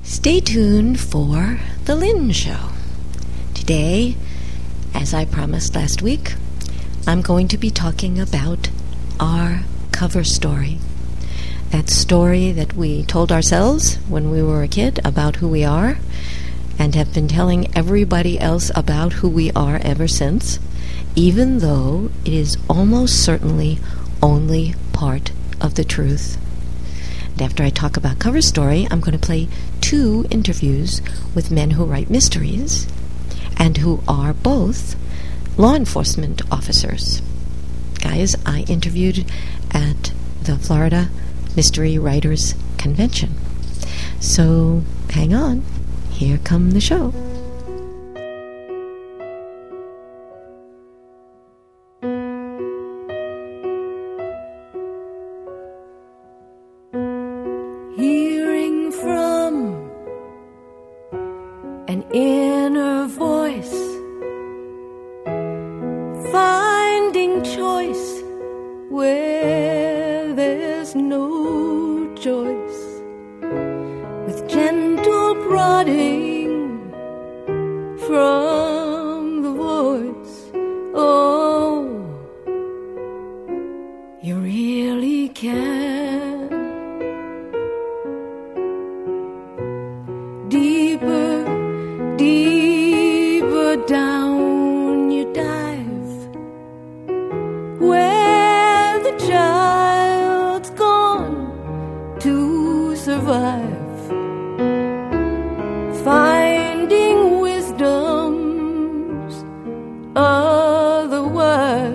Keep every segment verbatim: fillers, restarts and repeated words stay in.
Stay tuned for The Lynn Show. Today, as I promised last week, I'm going to be talking about our cover story. That story that we told ourselves when we were a kid about who we are and have been telling everybody else about who we are ever since, even though it is almost certainly only part of the truth. And after I talk about cover story, I'm going to play two interviews with men who write mysteries and who are both law enforcement officers. Guys I interviewed at the Florida Mystery Writers Convention. So hang on, here come the show. Hearing from an inner voice, finding choice where there's no choice, with gentle prodding from the voice. Oh, you really can. Deeper, deeper down you dive, where the child's gone to survive, finding wisdom's otherwise.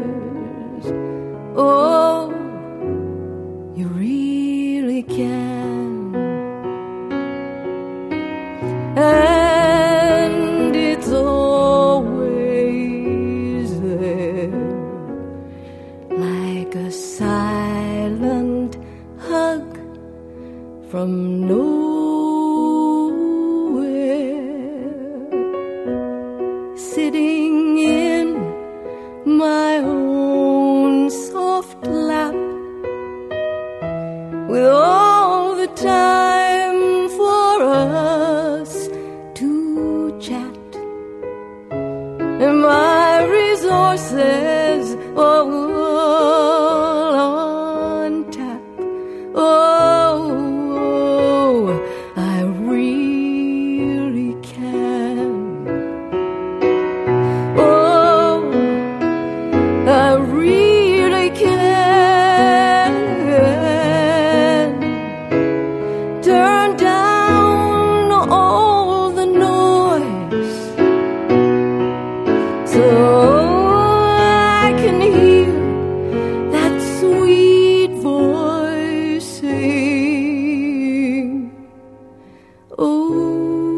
Oh, you really can. And it's always there, like a silent hug from nowhere, sitting in my own soft lap, with all the time for us to chat, and my resources all on tap. Oh, I really can. Oh, I really can. Turn down all the noise so I can hear that sweet voice sing. Oh,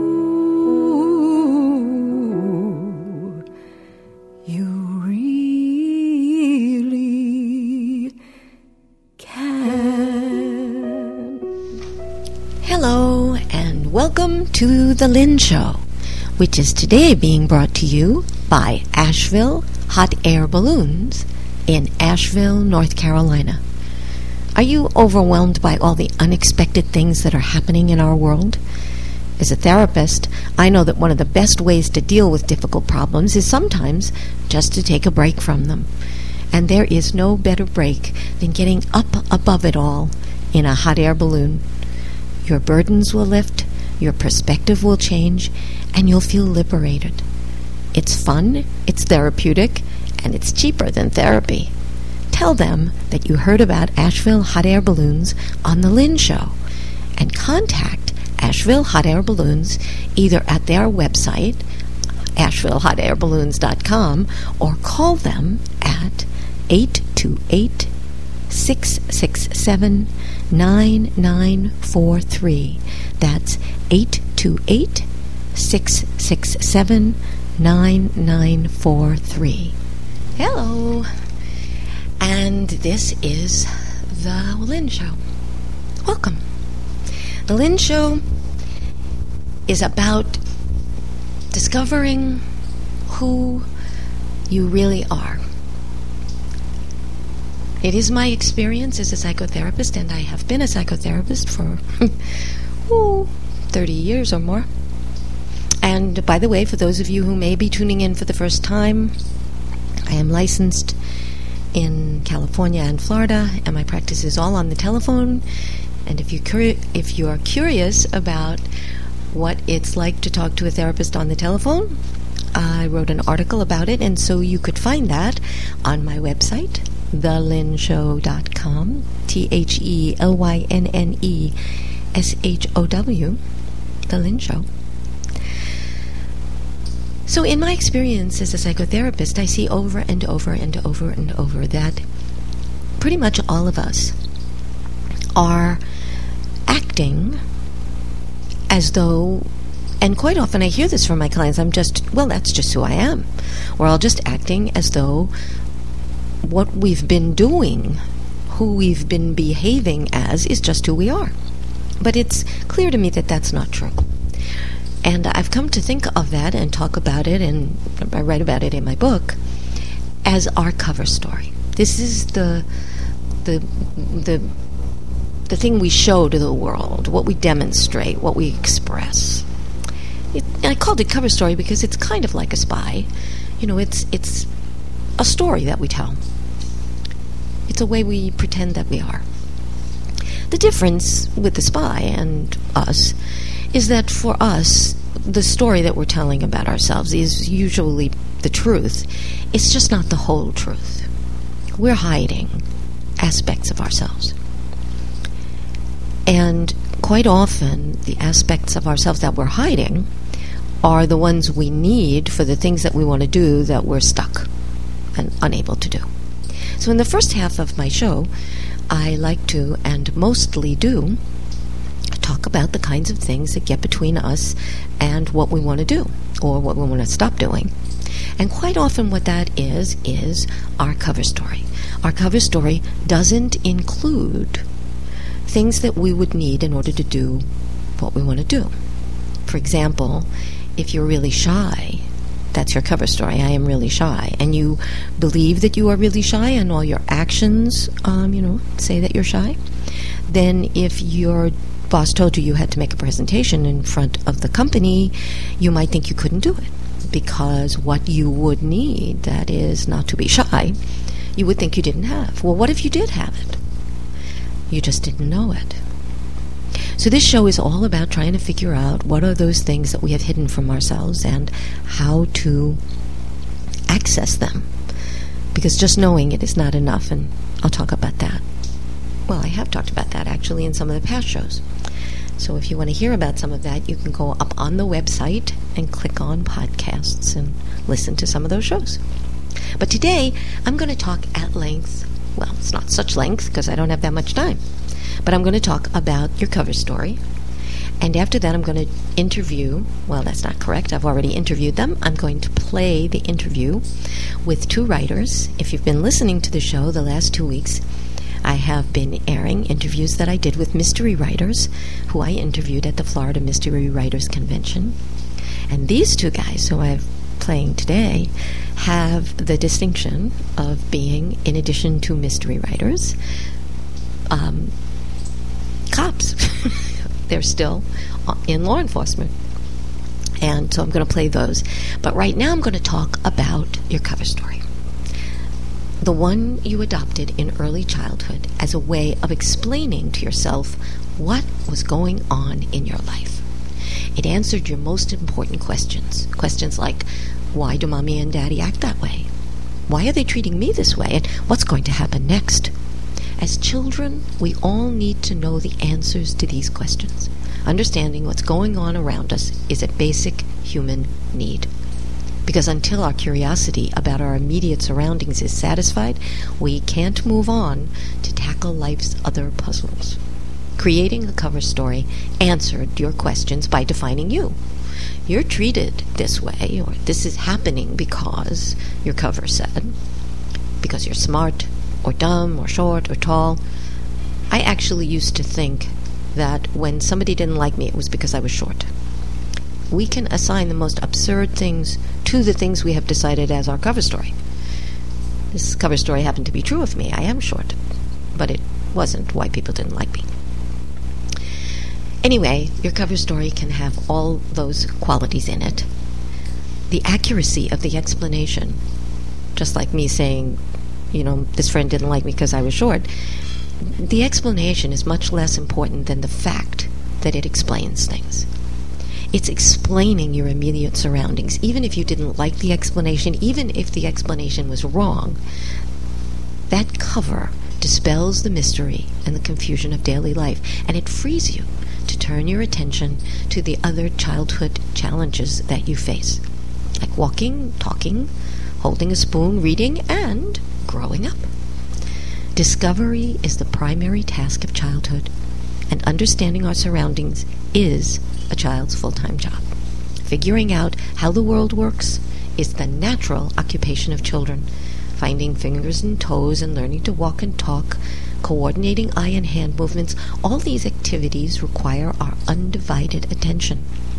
you really can. Hello, and welcome to The Lynn Show, which is today being brought to you by Asheville Hot Air Balloons in Asheville, North Carolina. Are you overwhelmed by all the unexpected things that are happening in our world? As a therapist, I know that one of the best ways to deal with difficult problems is sometimes just to take a break from them. And there is no better break than getting up above it all in a hot air balloon. Your burdens will lift, your perspective will change, and you'll feel liberated. It's fun, it's therapeutic, and it's cheaper than therapy. Tell them that you heard about Asheville Hot Air Balloons on The Lynn Show, and contact Asheville Hot Air Balloons either at their website, asheville hot air balloons dot com, or call them at eight two eight, six six seven, nine nine four three. That's eight two eight, six six seven, nine nine four three. Hello, and this is The Lynn Show. Welcome. The Lynn Show is about discovering who you really are. It is my experience as a psychotherapist, and I have been a psychotherapist for ooh, thirty years or more. And by the way, for those of you who may be tuning in for the first time, I am licensed in California and Florida, and my practice is all on the telephone. And if you curi- if you are curious about what it's like to talk to a therapist on the telephone, I wrote an article about it, and so you could find that on my website, the lynn show dot com, T H E L Y N N E S H O W, The Lynn Show. So in my experience as a psychotherapist, I see over and over and over and over that pretty much all of us are acting as though, and quite often I hear this from my clients, I'm just, well, that's just who I am. We're all just acting as though what we've been doing, who we've been behaving as, is just who we are. But it's clear to me that that's not true. And I've come to think of that and talk about it, and I write about it in my book, as our cover story. This is the the the the thing we show to the world, what we demonstrate, what we express. It, I called it cover story because it's kind of like a spy. You know, it's it's a story that we tell. It's a way we pretend that we are. The difference with the spy and us is that for us, the story that we're telling about ourselves is usually the truth. It's just not the whole truth. We're hiding aspects of ourselves. And quite often, the aspects of ourselves that we're hiding are the ones we need for the things that we want to do that we're stuck and unable to do. So in the first half of my show, I like to, and mostly do, talk about the kinds of things that get between us and what we want to do, or what we want to stop doing. And quite often what that is, is our cover story. Our cover story doesn't include things that we would need in order to do what we want to do. For example, if you're really shy, that's your cover story. I am really shy. And you believe that you are really shy, and all your actions, um, you know, say that you're shy. Then if your boss told you you had to make a presentation in front of the company, you might think you couldn't do it. Because what you would need, that is not to be shy, you would think you didn't have. Well, what if you did have it? You just didn't know it. So this show is all about trying to figure out what are those things that we have hidden from ourselves and how to access them. Because just knowing it is not enough, and I'll talk about that. Well, I have talked about that actually in some of the past shows. So if you want to hear about some of that, you can go up on the website and click on podcasts and listen to some of those shows. But today, I'm going to talk at length. Well, it's not such length because I don't have that much time. But I'm going to talk about your cover story. And after that, I'm going to interview, well, that's not correct. I've already interviewed them. I'm going to play the interview with two writers. If you've been listening to the show the last two weeks, I have been airing interviews that I did with mystery writers who I interviewed at the Florida Mystery Writers Convention. And these two guys who I'm playing today have the distinction of being, in addition to mystery writers, um, cops. They're still in law enforcement. And so I'm going to play those. But right now I'm going to talk about your cover story. The one you adopted in early childhood as a way of explaining to yourself what was going on in your life. It answered your most important questions. Questions like, why do mommy and daddy act that way? Why are they treating me this way? And what's going to happen next? As children, we all need to know the answers to these questions. Understanding what's going on around us is a basic human need. Because until our curiosity about our immediate surroundings is satisfied, we can't move on to tackle life's other puzzles. Creating a cover story answered your questions by defining you. You're treated this way, or this is happening because, your cover said, because you're smart, or dumb, or short, or tall. I actually used to think that when somebody didn't like me, it was because I was short. We can assign the most absurd things to the things we have decided as our cover story. This cover story happened to be true of me. I am short, but it wasn't why people didn't like me. Anyway, your cover story can have all those qualities in it. The accuracy of the explanation, just like me saying, you know, this friend didn't like me because I was short, the explanation is much less important than the fact that it explains things. It's explaining your immediate surroundings. Even if you didn't like the explanation, even if the explanation was wrong, that cover dispels the mystery and the confusion of daily life, and it frees you to turn your attention to the other childhood challenges that you face, like walking, talking, holding a spoon, reading, and growing up. Discovery is the primary task of childhood, and understanding our surroundings is a child's full-time job. Figuring out how the world works is the natural occupation of children. Finding fingers and toes and learning to walk and talk, coordinating eye and hand movements, all these activities require our undivided attention.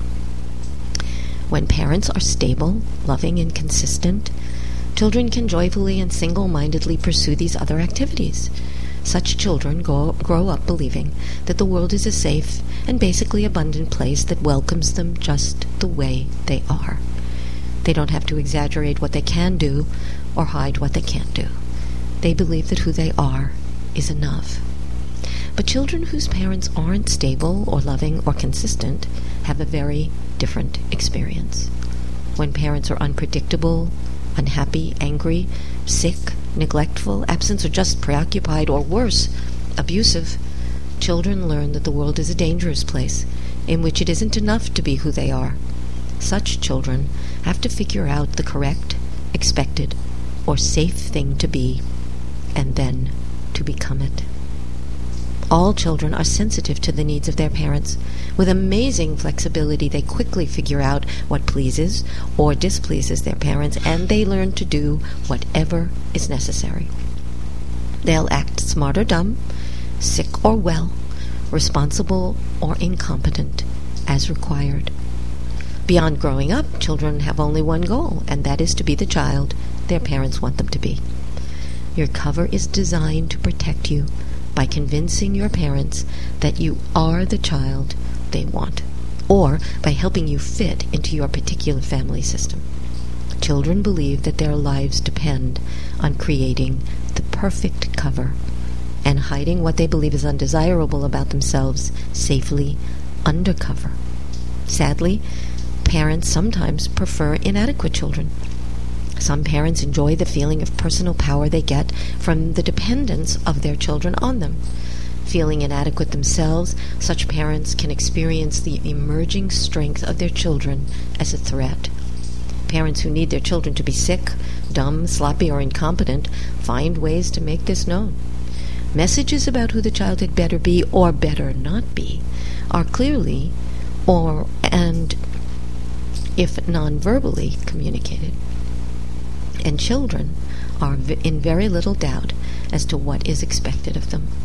When parents are stable, loving, and consistent, children can joyfully and single-mindedly pursue these other activities. Such children go, grow up believing that the world is a safe and basically abundant place that welcomes them just the way they are. They don't have to exaggerate what they can do or hide what they can't do. They believe that who they are is enough. But children whose parents aren't stable or loving or consistent have a very different experience. When parents are unpredictable, unhappy, angry, sick, neglectful, absent, or just preoccupied, or worse, abusive, children learn that the world is a dangerous place in which it isn't enough to be who they are. Such children have to figure out the correct, expected, or safe thing to be, and then to become it. All children are sensitive to the needs of their parents. With amazing flexibility, they quickly figure out what pleases or displeases their parents, and they learn to do whatever is necessary. They'll act smart or dumb, sick or well, responsible or incompetent, as required. Beyond growing up, children have only one goal, and that is to be the child their parents want them to be. Your cover is designed to protect you by convincing your parents that you are the child they want, or by helping you fit into your particular family system. Children believe that their lives depend on creating the perfect cover and hiding what they believe is undesirable about themselves safely under cover. Sadly, parents sometimes prefer inadequate children. Some parents enjoy the feeling of personal power they get from the dependence of their children on them. Feeling inadequate themselves, such parents can experience the emerging strength of their children as a threat. Parents who need their children to be sick, dumb, sloppy, or incompetent find ways to make this known. Messages about who the child had better be or better not be are clearly or and if non-verbally communicated. And children are in very little doubt as to what is expected of them.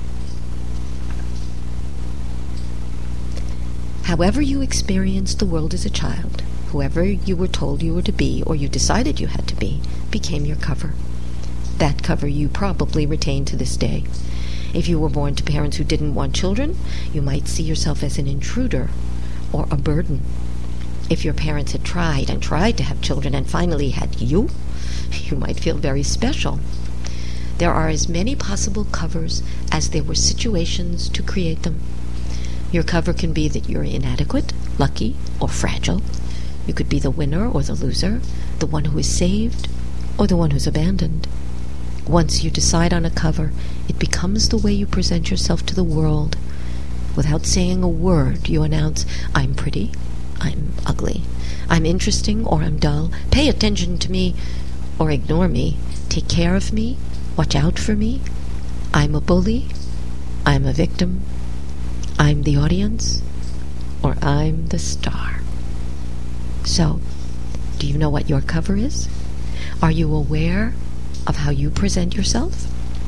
However you experienced the world as a child, whoever you were told you were to be or you decided you had to be, became your cover. That cover you probably retain to this day. If you were born to parents who didn't want children, you might see yourself as an intruder or a burden. If your parents had tried and tried to have children and finally had you, you might feel very special. There are as many possible covers as there were situations to create them. Your cover can be that you're inadequate, lucky, or fragile. You could be the winner or the loser, the one who is saved, or the one who's abandoned. Once you decide on a cover, it becomes the way you present yourself to the world. Without saying a word, you announce, I'm pretty, I'm ugly, I'm interesting, or I'm dull, pay attention to me, or ignore me, take care of me, watch out for me, I'm a bully, I'm a victim, I'm the audience, or I'm the star. So, do you know what your cover is? Are you aware of how you present yourself?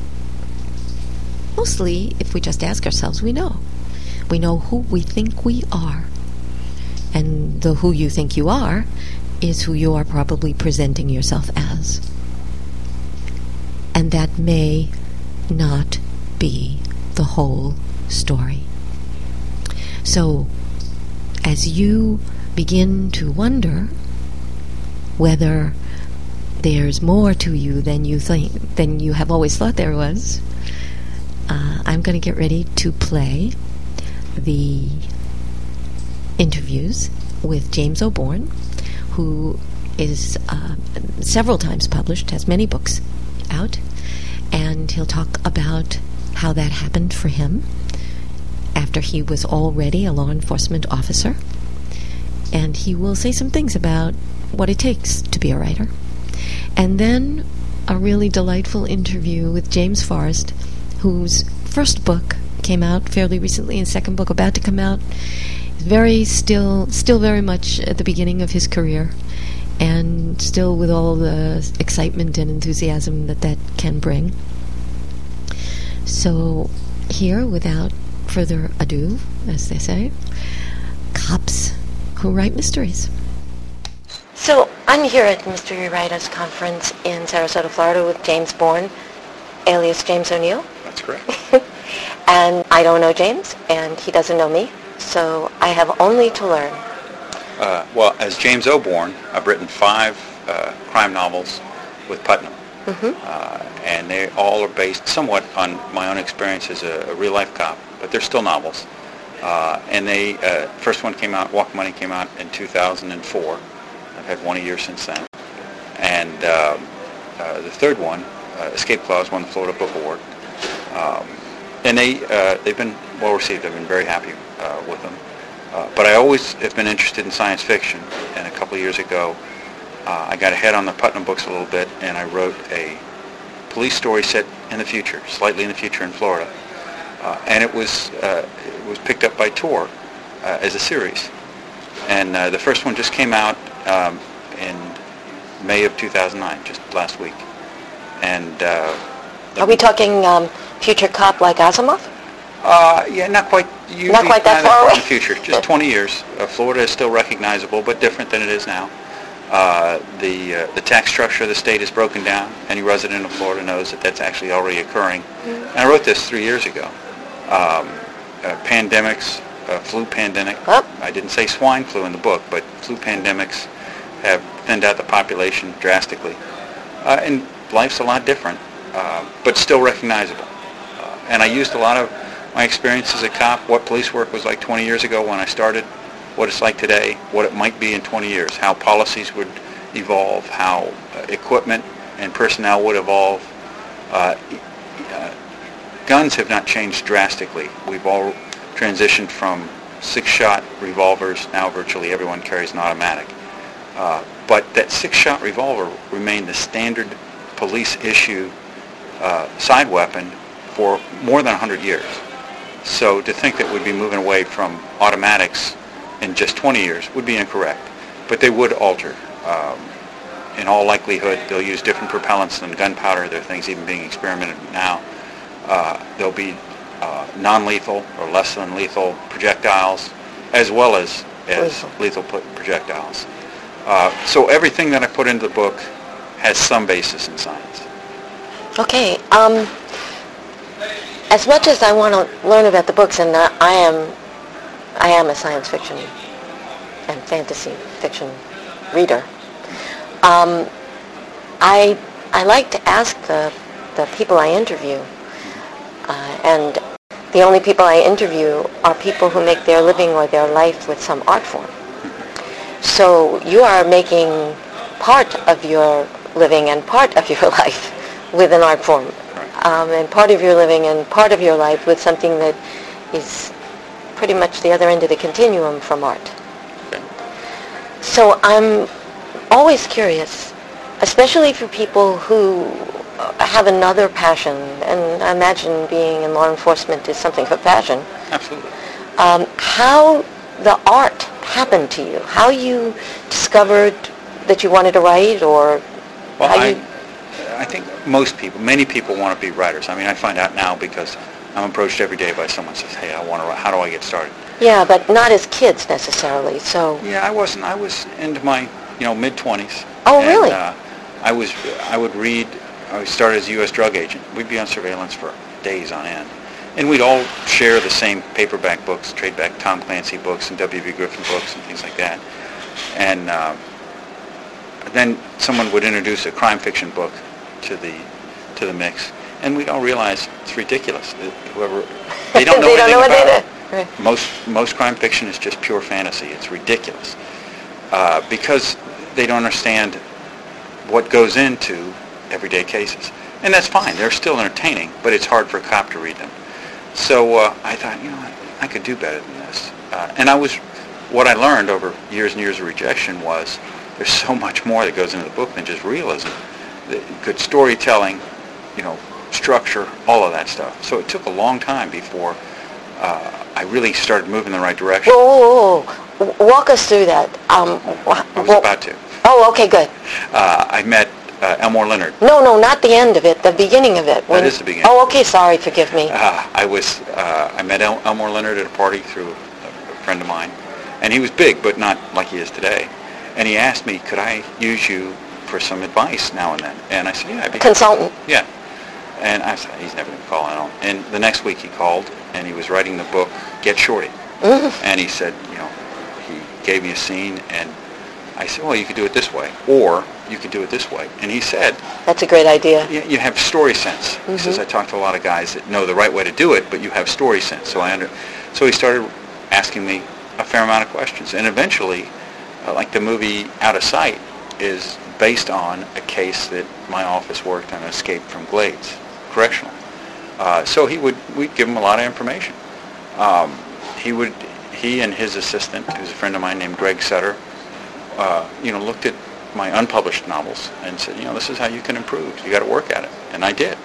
Mostly, if we just ask ourselves, we know. We know who we think we are. And the who you think you are is who you are probably presenting yourself as. And that may not be the whole story. So, as you begin to wonder whether there's more to you than you think, than you have always thought there was, uh, I'm going to get ready to play the interviews with James O'Born, who is uh, several times published, has many books out, and he'll talk about how that happened for him after he was already a law enforcement officer. And he will say some things about what it takes to be a writer. And then a really delightful interview with James Forrest, whose first book came out fairly recently and second book about to come out. Very still, still very much at the beginning of his career, and still with all the excitement and enthusiasm that that can bring. So here, without further ado, as they say, cops who write mysteries. So I'm here at Mystery Writers Conference in Sarasota, Florida with James Bourne, alias James O'Neill. That's correct. And I don't know James, and he doesn't know me, so I have only to learn. Uh, well, as James O'Born, I've written five uh, crime novels with Putnam. Mm-hmm. Uh, and they all are based somewhat on my own experience as a, a real-life cop, but they're still novels. Uh, and they, uh, first one came out, Walk Money came out in two thousand four. I've had one a year since then. And uh, uh, the third one, uh, Escape Clause, won the Florida Book Award. Um, and they, uh, they've been well received. I've been very happy uh, with them. Uh, but I always have been interested in science fiction, and a couple of years ago, uh, I got ahead on the Putnam books a little bit, and I wrote a police story set in the future, slightly in the future in Florida. Uh, and it was uh, it was picked up by Tor uh, as a series. And uh, the first one just came out um, in May of two thousand nine, just last week. And uh, are we talking um, future cop like Asimov? Uh, yeah, not quite. Not quite that far away. In the future, just twenty years. Uh, Florida is still recognizable, but different than it is now. Uh, the uh, the tax structure of the state is broken down. Any resident of Florida knows that that's actually already occurring. Mm-hmm. And I wrote this three years ago. Um, uh, pandemics, uh, flu pandemic. Oh. I didn't say swine flu in the book, but flu pandemics have thinned out the population drastically. Uh, and life's a lot different, uh, but still recognizable. Uh, and I used a lot of my experience as a cop, what police work was like twenty years ago when I started, what it's like today, what it might be in twenty years, how policies would evolve, how uh, equipment and personnel would evolve. Uh, uh, guns have not changed drastically. We've all transitioned from six-shot revolvers. Now virtually everyone carries an automatic. Uh, but that six-shot revolver remained the standard police issue uh, side weapon for more than one hundred years. So to think that we'd be moving away from automatics in just twenty years would be incorrect. But they would alter. Um, in all likelihood, they'll use different propellants than gunpowder. There are things even being experimented now. Uh, there'll be uh, non-lethal or less than lethal projectiles, as well as, as lethal projectiles. Uh, so everything that I put into the book has some basis in science. Okay. Um, as much as I want to learn about the books, and uh, I am, I am a science fiction and fantasy fiction reader. Um, I I like to ask the the people I interview, uh, and the only people I interview are people who make their living or their life with some art form. So you are making part of your living and part of your life with an art form, um, and part of your living and part of your life with something that is pretty much the other end of the continuum from art. So I'm always curious, especially for people who have another passion, and I imagine being in law enforcement is something of a passion. Absolutely. Um, how the art happened to you, how you discovered that you wanted to write, or well, how I, you... I think most people, many people want to be writers. I mean, I find out now because I'm approached every day by someone who says, hey, I want to write. How do I get started? Yeah, but not as kids necessarily, so... Yeah, I wasn't. I was into my, you know, mid-twenties. Oh, and, really? Uh, I was, I would read, I started as a U S drug agent. We'd be on surveillance for days on end. And we'd all share the same paperback books, trade-back Tom Clancy books and W B Griffin books and things like that. And uh, then someone would introduce a crime fiction book to the to the mix, and we'd all realize it's ridiculous. Whoever they don't know they don't anything know what about they it. do. Right. Most most crime fiction is just pure fantasy. It's ridiculous uh, because they don't understand what goes into everyday cases, and that's fine. They're still entertaining, but it's hard for a cop to read them. So uh, I thought, you know, I, I could do better than this. Uh, and I was, what I learned over years and years of rejection was there's so much more that goes into the book than just realism. The good storytelling, you know, structure, all of that stuff. So it took a long time before uh, I really started moving in the right direction. Whoa, whoa, whoa. Walk us through that. Um, I was well, about to. Oh, okay, good. Uh, I met uh, Elmore Leonard. No, no, not the end of it, the beginning of it. When, That is the beginning. Oh, okay, sorry, forgive me. Uh, I was uh, I met El- Elmore Leonard at a party through a, a friend of mine, and he was big, but not like he is today. And he asked me, could I use you for some advice now and then? And I said, yeah, I'd be Consultant. Yeah. And I said, he's never going to call. I don't. And the next week he called, and he was writing the book Get Shorty. Mm-hmm. And he said, you know, he gave me a scene, and I said, well, you could do it this way, or you could do it this way. And he said, That's a great idea. you, you have story sense. Mm-hmm. He says, I talk to a lot of guys that know the right way to do it, but you have story sense. So I under, so he started asking me a fair amount of questions. And eventually, uh, like the movie Out of Sight is based on a case that my office worked on, Escape from Glades Correctional. Uh, so he would, we'd give him a lot of information. Um, he would, he and his assistant, who's a friend of mine named Greg Sutter, uh, you know, looked at my unpublished novels and said, you know, this is how you can improve. You got to work at it. And I did.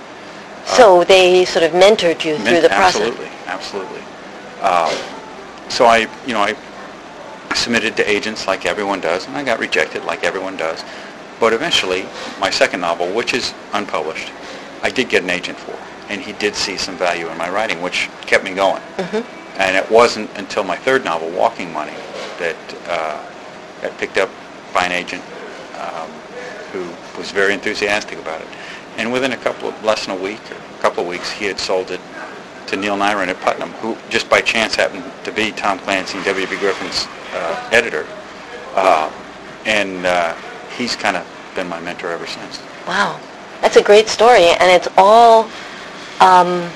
So they sort of mentored you through Men- the process. Absolutely, absolutely. Uh, so I, you know, I submitted to agents like everyone does, and I got rejected like everyone does. But eventually, my second novel, which is unpublished, I did get an agent for, and he did see some value in my writing, which kept me going. Mm-hmm. And it wasn't until my third novel, Walking Money, that uh, got picked up by an agent um, who was very enthusiastic about it. And within a couple of, less than a week or a couple of weeks, he had sold it to Neil Nyren at Putnam, who just by chance happened to be Tom Clancy and W B Griffin's uh, editor. Uh, and uh, he's kind of been my mentor ever since. Wow. That's a great story, and it's all um,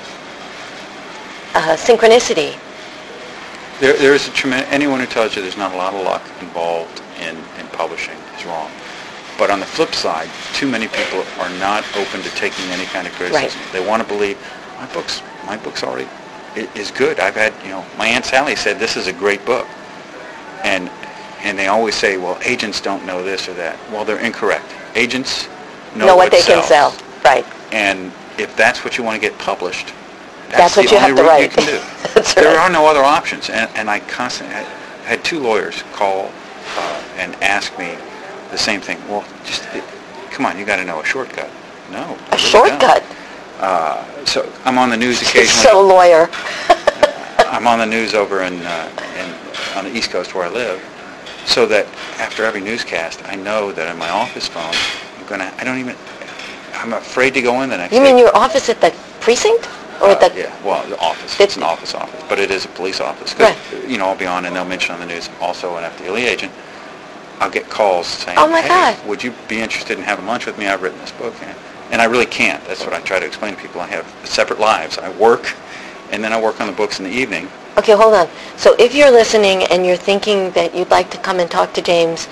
uh, synchronicity. There, there is a tremendous, anyone who tells you there's not a lot of luck involved in, in publishing is wrong. But on the flip side, too many people are not open to taking any kind of criticism. Right. They want to believe, my book's, my book's already i- is good. I've had, you know, my Aunt Sally said this is a great book. And and they always say, well, agents don't know this or that. Well, they're incorrect. Agents know, Know what they sells. can sell. Right. And if that's what you want to get published, That's that's, what the you only have to route write. you can do. That's There right. are no other options. And, and I constantly I had two lawyers call uh, and ask me the same thing. Well, just it, come on, you got to know a shortcut. No, I A really shortcut. don't. Uh, so I'm on the news occasionally. So lawyer. I'm on the news over in, uh, in on the East Coast where I live, so that after every newscast, I know that on my office phone, I'm gonna. I don't even. I'm afraid to go in the next You day. mean your office at the precinct? Or at Uh, the... yeah, well, the office. The- It's an office office, but it is a police office. 'Cause, Right. you know, I'll be on and they'll mention on the news also an F D L E agent. I'll get calls saying, Oh, my hey, God. would you be interested in having lunch with me? I've written this book. And, and I really can't. That's what I try to explain to people. I have separate lives. I work, and then I work on the books in the evening. Okay, hold on. So if you're listening and you're thinking that you'd like to come and talk to James,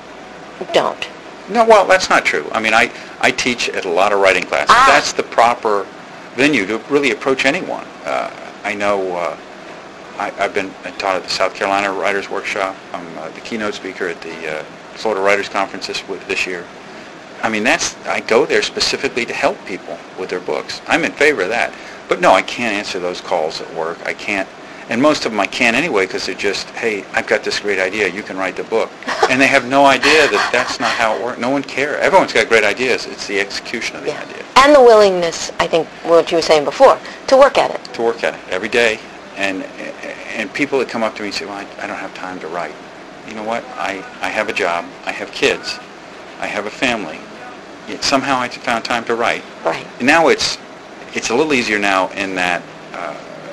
don't. No, well, that's not true. I mean, I, I teach at a lot of writing classes. Ah. That's the proper venue to really approach anyone. Uh, I know uh, I, I've been taught at the South Carolina Writers Workshop. I'm uh, the keynote speaker at the uh, Florida Writers Conference this, this year. I mean, that's I go there specifically to help people with their books. I'm in favor of that. But no, I can't answer those calls at work. I can't. And most of them I can't anyway because they're just, hey, I've got this great idea. You can write the book. And they have no idea that that's not how it works. No one cares. Everyone's got great ideas. It's the execution of the Yeah. idea. And the willingness, I think, what you were saying before, to work at it. To work at it every day. And and people that come up to me and say, well, I, I don't have time to write. You know what? I, I have a job. I have kids. I have a family. Yet somehow I found time to write. Right. Now it's it's a little easier now in that uh,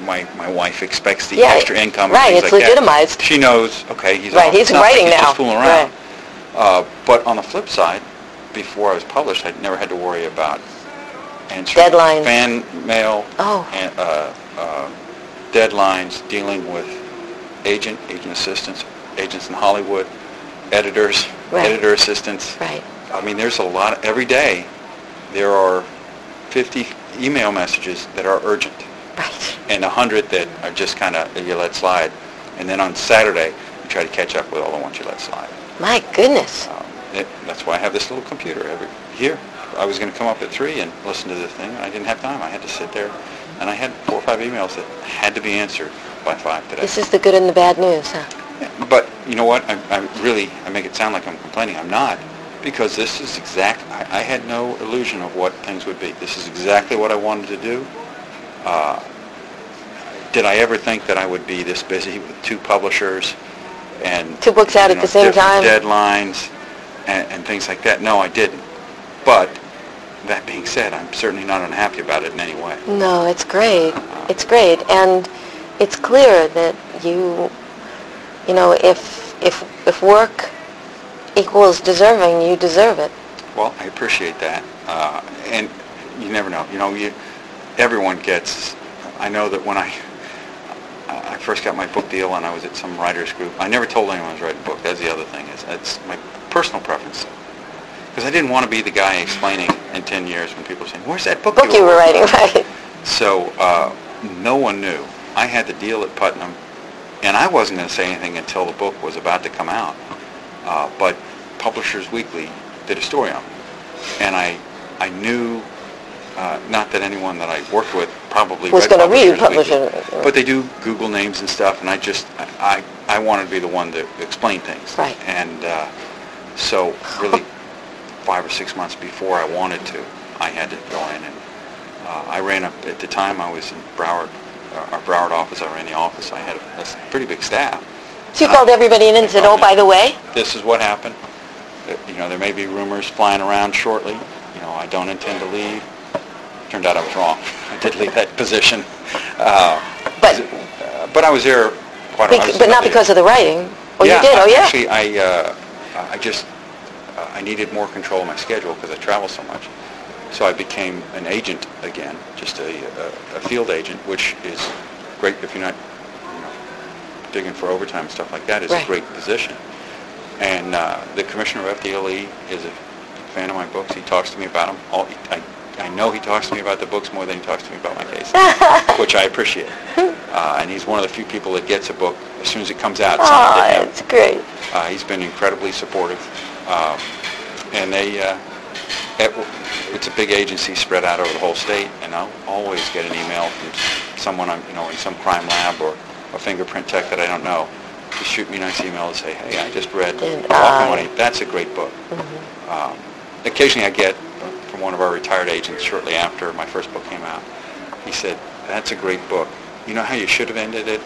my, my wife expects the Yeah, extra income and right, things it's like legitimized. that. She knows, okay, he's Right, off. he's It's not writing like he's now. just fooling around. Right. Uh, but on the flip side, before I was published, I never had to worry about answering Deadlines. fan mail, Oh. and, uh, uh, deadlines, dealing with agent, agent assistants, agents in Hollywood, editors, Right. editor assistants. Right. I mean, there's a lot. Every day, there are fifty email messages that are urgent, Right. and a hundred that are just kind of you let slide. And then on Saturday, you try to catch up with all the ones you let slide. My goodness. Um, it, that's why I have this little computer every here. I was going to come up at three and listen to this thing, and I didn't have time. I had to sit there, and I had four or five emails that had to be answered by five today. This is the good and the bad news, huh? But you know what? I, I really, I make it sound like I'm complaining. I'm not, because this is exact. I, I had no illusion of what things would be. This is exactly what I wanted to do. Uh, did I ever think that I would be this busy with two publishers and Two books out you at know, the same different time? deadlines and, and things like that? No, I didn't. But that being said, I'm certainly not unhappy about it in any way. No, it's great. It's great. And it's clear that you, you know, if if if work equals deserving, you deserve it. Well, I appreciate that, uh, and you never know. You know, you everyone gets. I know that when I I first got my book deal and I was at some writers group, I never told anyone I was writing a book. That's the other thing. Is it's my personal preference, because I didn't want to be the guy explaining in ten years when people are saying, "Where's that book, Book you were writing, right? So uh, no one knew. I had the deal at Putnam, and I wasn't going to say anything until the book was about to come out. Uh, but Publishers Weekly did a story on it, and I I knew, uh, not that anyone that I worked with probably Was read gonna read Publishers Weekly, Publishers- but they do Google names and stuff, and I just I I wanted to be the one to explain things. Right. And uh, so really, five or six months before I wanted to, I had to go in and uh, I ran up at the time I was in Broward, uh, our Broward office. I ran the office. I had a, a pretty big staff. So you Uh, called everybody in and said, oh, by the way? This is what happened. Uh, You know, there may be rumors flying around shortly. You know, I don't intend to leave. Turned out I was wrong. I did leave that position. Uh, But uh, but I was there quite a bec- while. but not because of the writing. Oh, yeah, you did? I- Oh, yeah. Actually, I, uh, I just, uh, I needed more control of my schedule because I travel so much. So I became an agent again, just a, a, a field agent, which is great if you're not, you know, digging for overtime and stuff like that. It's Right. a great position. And uh, the commissioner of F D L E is a fan of my books. He talks to me about them. All, I, I know he talks to me about the books more than he talks to me about my case, which I appreciate. Uh, and he's one of the few people that gets a book as soon as it comes out. It's Oh, not to him. it's great. Uh, he's been incredibly supportive, um, and they. Uh, it, it's a big agency spread out over the whole state, and I'll always get an email from someone, I'm, you know, in some crime lab or a fingerprint tech that I don't know. Just shoot me a nice email and say, "Hey, I just read Did Walking I- Money. That's a great book." Mm-hmm. Um, occasionally, I get from one of our retired agents shortly after my first book came out. He said, "That's a great book. You know how you should have ended it?"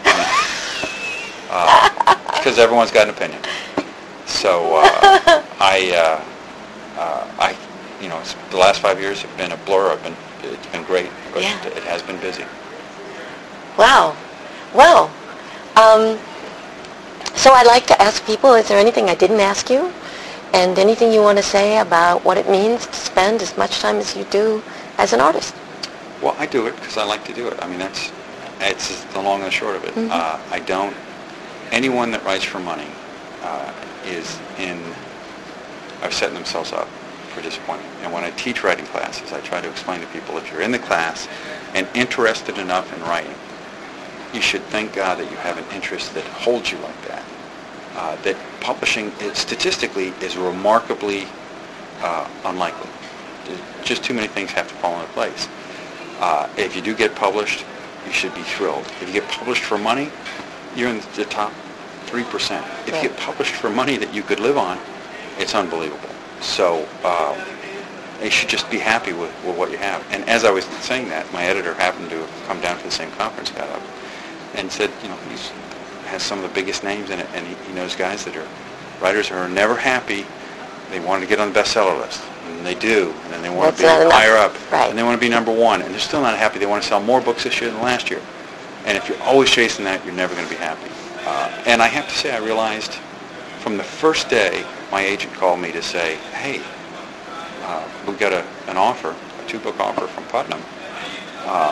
Because uh, everyone's got an opinion. So uh, I, uh, uh, I, you know, it's, the last five years have been a blur. I've been, it's been great, but Yeah. it has been busy. Wow. Well, um, so I'd like to ask people, is there anything I didn't ask you? And anything you want to say about what it means to spend as much time as you do as an artist? Well, I do it because I like to do it. I mean, that's, it's the long and the short of it. Mm-hmm. Uh, I don't, anyone that writes for money uh, is in, are setting themselves up for disappointment. And when I teach writing classes, I try to explain to people, if you're in the class and interested enough in writing, you should thank God that you have an interest that holds you like that. Uh, that publishing, it, statistically, is remarkably uh, unlikely. There's just too many things have to fall into place. Uh, if you do get published, you should be thrilled. If you get published for money, you're in the top three percent. If Right. you get published for money that you could live on, it's unbelievable. So uh, you should just be happy with, with what you have. And as I was saying that, my editor happened to have come down to the same conference, got up, and said, you know, he's has some of the biggest names in it, and he, he knows guys that are writers who are never happy. They want to get on the bestseller list, and they do, and then they want That's to not be enough. higher up, Right. and they want to be number one, and they're still not happy. They want to sell more books this year than last year, And if you're always chasing that, you're never going to be happy. Uh, and I have to say, I realized from the first day, my agent called me to say, hey, uh, we got a, an offer, a two-book offer from Putnam. Um,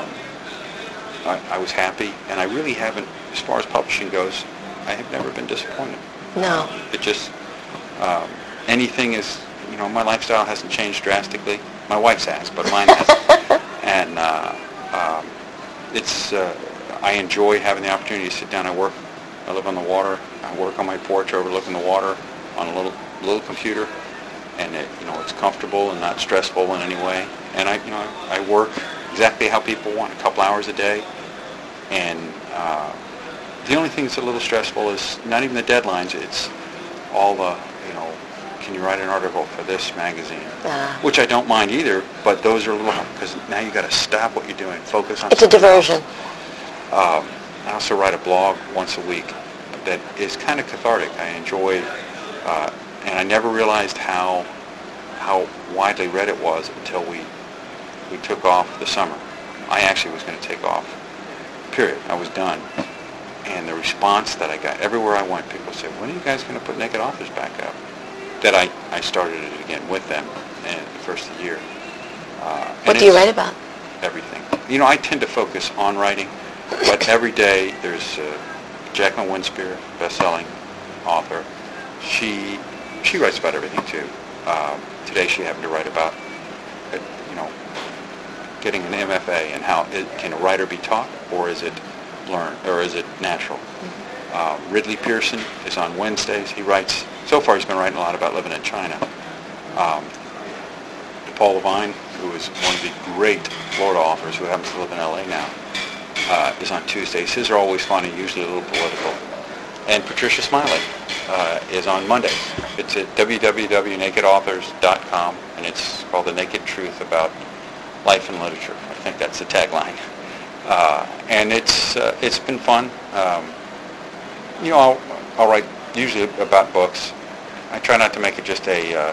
I, I was happy, and I really haven't, as far as publishing goes, I have never been disappointed. No. It just, um, anything is, you know, my lifestyle hasn't changed drastically. My wife's has, but mine hasn't. And uh, um, it's, uh, I enjoy having the opportunity to sit down. I work, I live on the water. I work on my porch overlooking the water on a little little computer, and it, you know, it's comfortable and not stressful in any way. And I, you know, I work exactly how people want, a couple hours a day. And uh, the only thing that's a little stressful is not even the deadlines. It's all the, you know, can you write an article for this magazine? Uh, which I don't mind either, but those are a little, because now you got to stop what you're doing, focus on. It's a diversion. Um, I also write a blog once a week that is kind of cathartic. I enjoy, uh, and I never realized how how widely read it was until we we took off the summer. I actually was going to take off. Period. I was done. And the response that I got, everywhere I went, people said, when are you guys going to put Naked Authors back up? That I, I started it again with them in the first of the year. Uh, what do you write about? Everything. You know, I tend to focus on writing, but every day there's uh, Jacqueline Winspear, best-selling author. She she writes about everything, too. Um, today she happened to write about, uh, you know, getting an M F A and how it, can a writer be taught, or is it learned, or is it natural? Mm-hmm. Uh, Ridley Pearson is on Wednesdays. He writes, so far he's been writing a lot about living in China. Um, Paul Levine, who is one of the great Florida authors who happens to live in L A now, uh, is on Tuesdays. His are always funny, usually a little political. And Patricia Smiley uh, is on Mondays. It's at w w w dot naked authors dot com, and it's called The Naked Truth About Life and Literature. I think that's the tagline. Uh, and it's uh, it's been fun. Um, you know, I'll, I'll write usually about books. I try not to make it just a uh,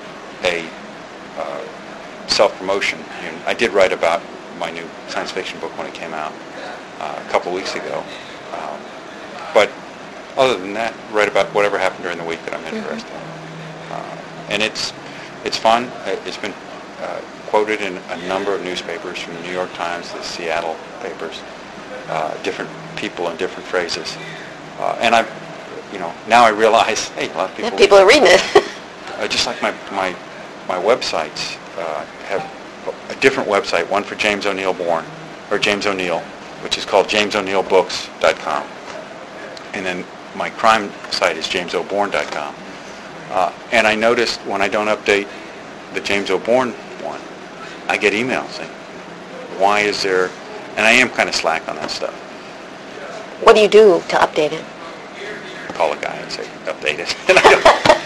a uh, self-promotion. You know, I did write about my new science fiction book when it came out uh, a couple weeks ago. Um, but other than that, write about whatever happened during the week that I'm interested in. Uh, and it's it's fun. It's been uh, quoted in a number of newspapers, from the New York Times, the Seattle papers, uh, different people and different phrases. Uh, and I, you know, now I realize, hey, a lot of people... Yeah, people are reading it. uh, just like my, my, my websites uh, have a different website, one for James O'Neill Bourne, or James O'Neill, which is called james o'neill books dot com. And then my crime site is james o bourne dot com. Uh, and I noticed when I don't update the James O. Bourne one, I get emails saying, why is there... And I am kind of slack on that stuff. What do you do to update it? Call a guy and say, update it. And I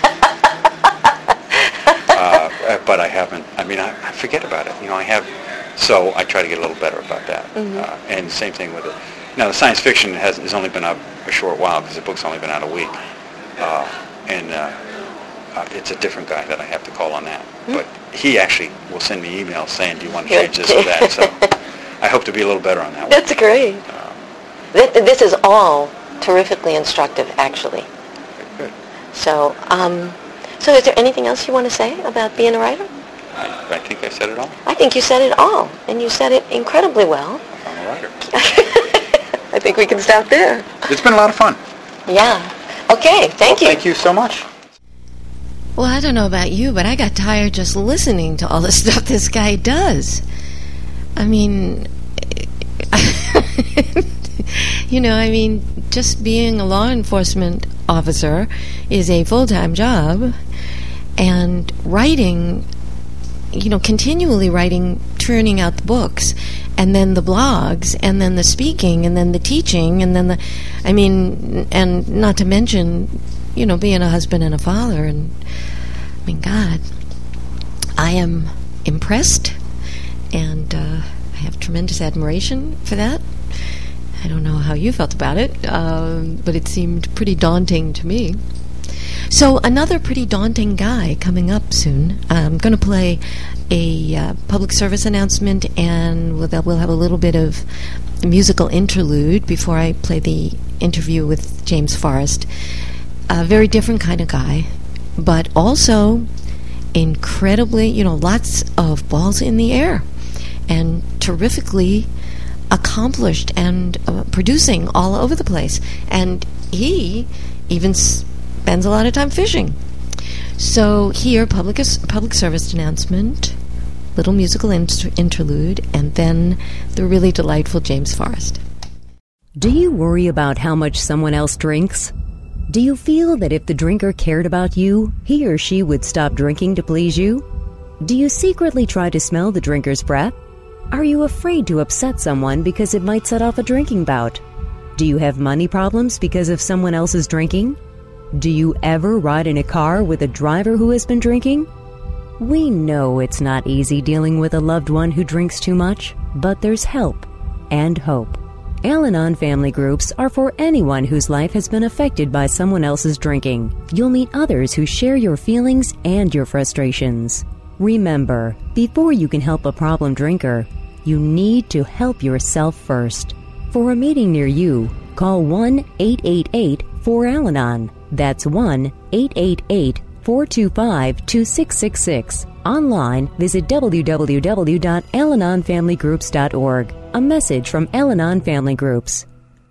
don't. uh, but I haven't. I mean, I, I forget about it. You know, I have... So I try to get a little better about that. Mm-hmm. Uh, and same thing with it. Now, the science fiction has, has only been up a short while because the book's only been out a week. Uh, and uh, uh, it's a different guy that I have to call on that. Mm-hmm. But he actually will send me emails saying, do you want to change this or that? So I hope to be a little better on that one. That's great. Um, this is all terrifically instructive, actually. Good. So, um, so is there anything else you want to say about being a writer? I, I think I said it all. I think you said it all, and you said it incredibly well. I'm a writer. I think we can stop there. It's been a lot of fun. Yeah. Okay, thank well, you. Thank you so much. Well, I don't know about you, but I got tired just listening to all the stuff this guy does. I mean, you know, I mean, just being a law enforcement officer is a full-time job, and writing, you know, continually writing, turning out the books, and then the blogs, and then the speaking, and then the teaching, and then the, I mean, and not to mention, you know, being a husband and a father, and, I mean, God, I am impressed, and uh, I have tremendous admiration for that. I don't know how you felt about it, uh, but it seemed pretty daunting to me. So another pretty daunting guy coming up soon. I'm going to play a uh, public service announcement, and we'll, we'll have a little bit of musical interlude before I play the interview with James Forrest. A very different kind of guy, but also incredibly, you know, lots of balls in the air and terrifically accomplished and uh, producing all over the place. And he even spends a lot of time fishing. So here, public public service announcement, little musical inter- interlude, and then the really delightful James Forrest. Do you worry about how much someone else drinks? Do you feel that if the drinker cared about you, he or she would stop drinking to please you? Do you secretly try to smell the drinker's breath? Are you afraid to upset someone because it might set off a drinking bout? Do you have money problems because of someone else's drinking? Do you ever ride in a car with a driver who has been drinking? We know it's not easy dealing with a loved one who drinks too much, but there's help and hope. Al-Anon family groups are for anyone whose life has been affected by someone else's drinking. You'll meet others who share your feelings and your frustrations. Remember, before you can help a problem drinker, you need to help yourself first. For a meeting near you, call one eight eight eight four Al-Anon. That's one eight eight eight four two five two six six six. Online, visit w w w dot al anon family groups dot org. A message from Al-Anon Family Groups.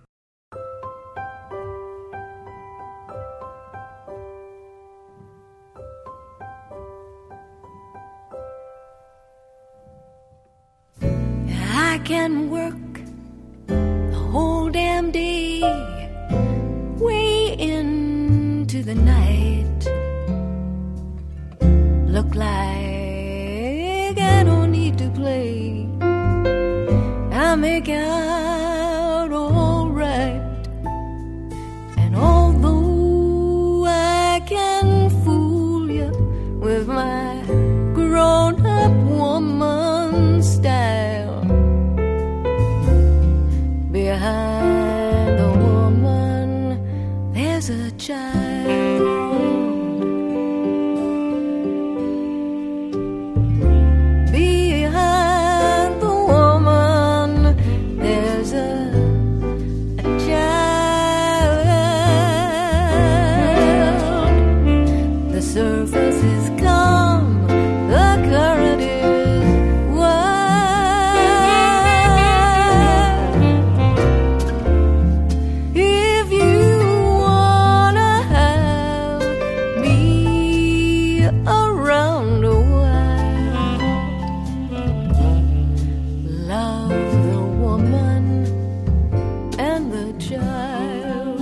I can work the whole damn day, way into the night. Look like I don't need to play. I make out all right. And although I can fool you with my grown-up woman style, behind the woman there's a child. Behind the woman there's a, a child. The surface is calm, the current is wild. If you wanna have me around a while, love the woman and the child.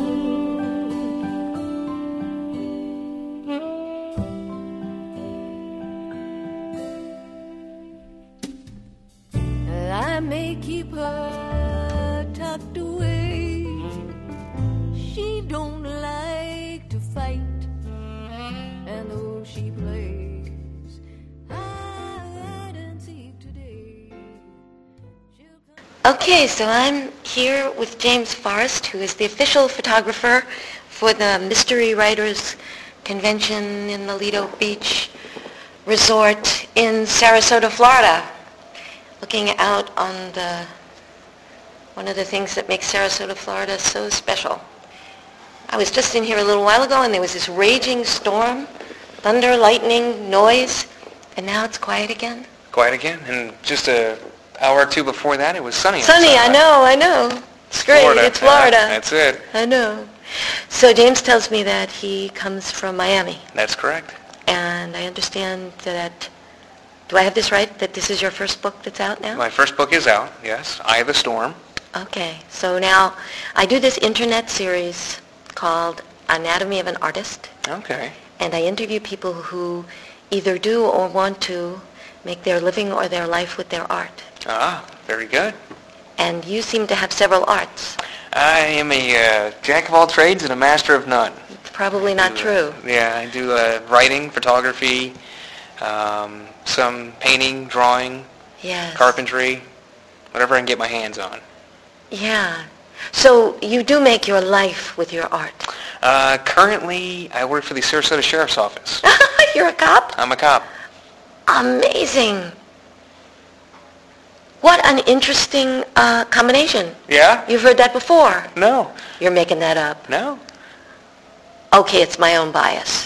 I may keep her tucked away. She don't like to fight, and though she plays hide and seek today, she'll come. Okay, so I'm here with James Forrest, who is the official photographer for the Mystery Writers Convention in the Lido Beach Resort in Sarasota, Florida. Looking out on the one of the things that makes Sarasota, Florida so special. I was just in here a little while ago and there was this raging storm, thunder, lightning, noise, and now it's quiet again. Quiet again, and just a hour or two before that, it was sunny. Sunny, I outside. know, I know. It's great, Florida. it's Florida. Yeah, that's it. I know. So James tells me that he comes from Miami, That's correct. and I understand that, do I have this right, that this is your first book that's out now? My first book is out, yes, Eye of the Storm. Okay, so now I do this internet series called Anatomy of an Artist, Okay. and I interview people who either do or want to make their living or their life with their art. Ah, very good. And you seem to have several arts. I am a uh, jack of all trades and a master of none. It's probably not do, true. Uh, yeah, I do uh, writing, photography, um, some painting, drawing, Yes. carpentry, whatever I can get my hands on. Yeah. So you do make your life with your art. Uh, currently, I work for the Sarasota Sheriff's Office. You're a cop? I'm a cop. Amazing. What an interesting uh, combination. Yeah? You've heard that before. No. You're making that up. No. Okay, it's my own bias.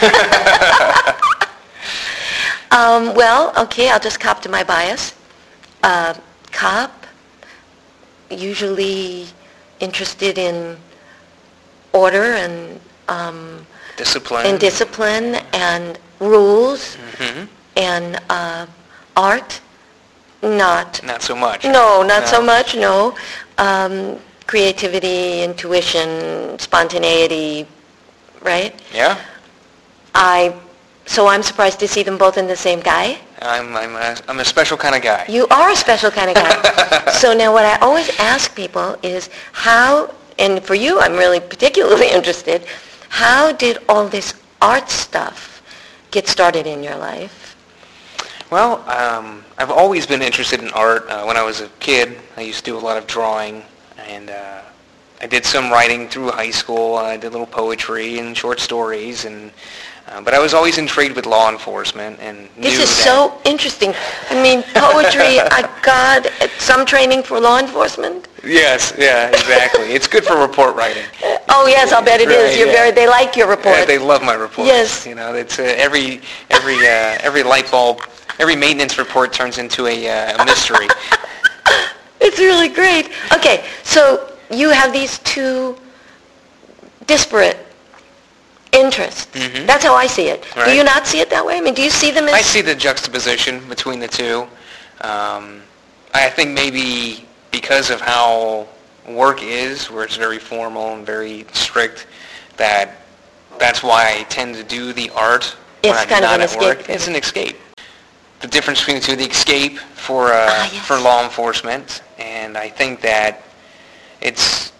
um, well, okay, I'll just cop to my bias. Uh, cop, usually interested in order and um, discipline. and discipline and rules Mm-hmm. and uh, art. Not. Not so much. No, not No. so much. No, um, creativity, intuition, spontaneity. Right? Yeah? I. So I'm surprised to see them both in the same guy. I'm I'm a, I'm a special kind of guy. You are a special kind of guy. So now what I always ask people is how, and for you I'm really particularly interested, how did all this art stuff get started in your life? Well, um, I've always been interested in art. Uh, when I was a kid, I used to do a lot of drawing, and uh, I did some writing through high school. I did a little poetry and short stories, and uh, but I was always intrigued with law enforcement and This knew is that so interesting. I mean, poetry, I got some training for law enforcement. Yes, yeah, exactly. It's good for report writing. Oh yes, I'll bet it is. Right, You're yeah. very, they like your report. Yeah, they love my reports. Yes. You know, it's uh, every every uh, every light bulb, every maintenance report turns into a, uh, a mystery. It's really great. Okay, so you have these two disparate interests. Mhm. That's how I see it. Do Right. you not see it that way? I mean, do you see them as... I see the juxtaposition between the two. Um, I think maybe because of how work is, where it's very formal and very strict, that that's why I tend to do the art when It's I'm kind of not an at work. escape. It's an escape. The difference between the two, the escape for uh, Ah, yes. for law enforcement, and I think that it's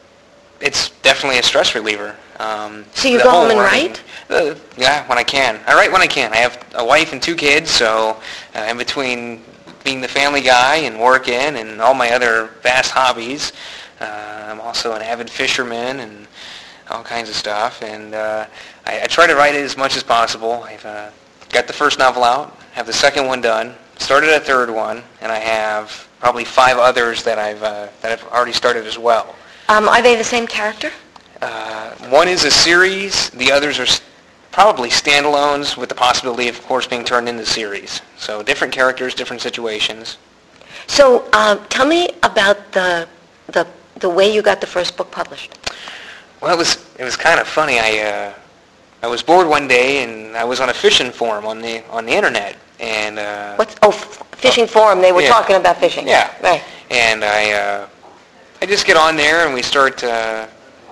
it's definitely a stress reliever. Um, So you the go whole home and writing- write? Uh, yeah, when I can. I write when I can. I have a wife and two kids, so uh, in between being the family guy and working and all my other vast hobbies, uh, I'm also an avid fisherman and all kinds of stuff. And uh, I, I try to write it as much as possible. I've uh, got the first novel out, have the second one done, started a third one, and I have probably five others that I've uh, that I've already started as well. Um, are they the same character? Uh, one is a series. The others are s- probably standalones with the possibility, of course, being turned into series. So different characters, different situations. So uh, tell me about the, the the way you got the first book published. Well, it was it was kind of funny. I uh, I was bored one day and I was on a fishing forum on the on the internet and uh, What's oh f- fishing forum? They were Yeah. talking about fishing. Yeah. Right. And I uh, I just get on there and we start uh,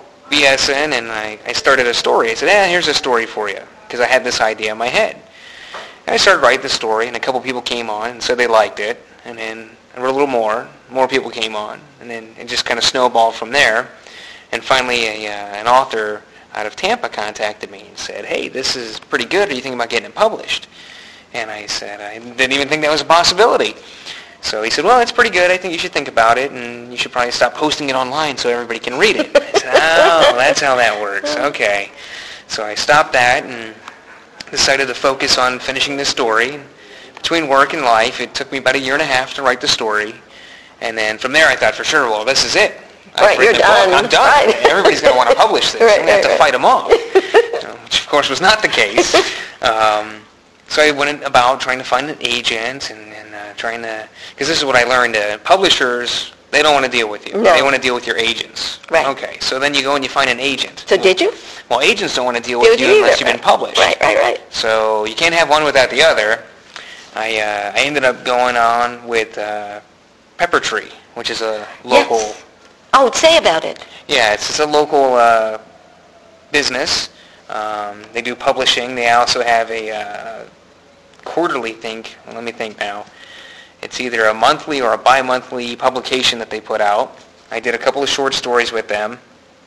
BSing and I, I started a story. I said, eh, here's a story for you because I had this idea in my head. And I started writing the story and a couple people came on and said they liked it. And then I wrote a little more. More people came on. And then it just kind of snowballed from there. And finally a, uh, an author out of Tampa contacted me and said, hey, this is pretty good. Are you thinking about getting it published? And I said, I didn't even think that was a possibility. So he said, well, it's pretty good. I think you should think about it, and you should probably stop posting it online so everybody can read it. I said, oh, that's how that works. Okay. So I stopped that and decided to focus on finishing this story. Between work and life, it took me about a year and a half to write the story. And then from there, I thought for sure, well, this is it. I've Right, written you're a book. done. I'm done. Right. Everybody's going to want to publish this. Right, I'm going to have right, to fight them off. You know, which, of course, was not the case. Um, so I went about trying to find an agent and, and uh, trying to, because this is what I learned, uh, publishers, they don't want to deal with you. No. They want to deal with your agents. Right. Okay, so then you go and you find an agent. So did you? Well, agents don't want to deal Deal with with you you unless either, you've been right. published. Right, right, right. So you can't have one without the other. I uh, I ended up going on with uh, Pepper Tree, which is a local. Yes. Oh, say about it. Yeah, it's just a local uh, business. Um, they do publishing. They also have a uh, quarterly think. Well, let me think now. It's either a monthly or a bi-monthly publication that they put out. I did a couple of short stories with them,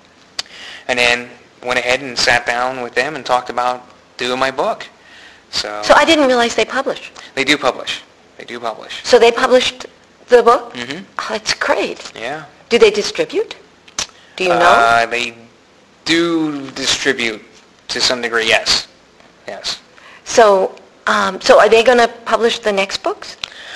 and then went ahead and sat down with them and talked about doing my book. So, So I didn't realize they published. they do publish. They do publish. So they published the book? Mhm. Oh, that's great. Yeah. Do they distribute? Do you know? Uh, they do distribute to some degree. Yes. Yes. So Um, so are they going to publish the next books?